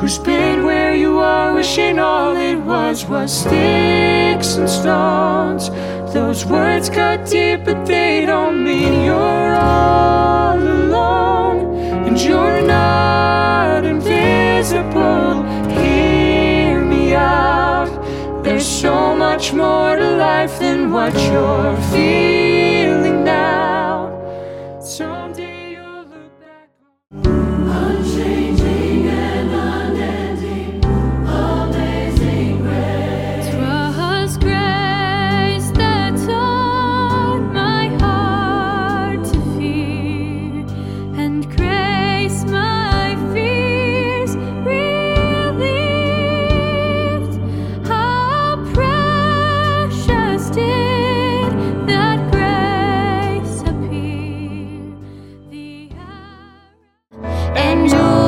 who's been where you are, wishing all it was sticks and stones. Those words cut deep, but they don't mean you're all alone. And you're not invisible, hear me out. There's so much more to life than what you're feeling now. Someday you'll look back on unchanging and unending, amazing grace. 'Twas grace that taught my heart to fear, and grace my fears relieved. How precious did that grace appear, the hour. And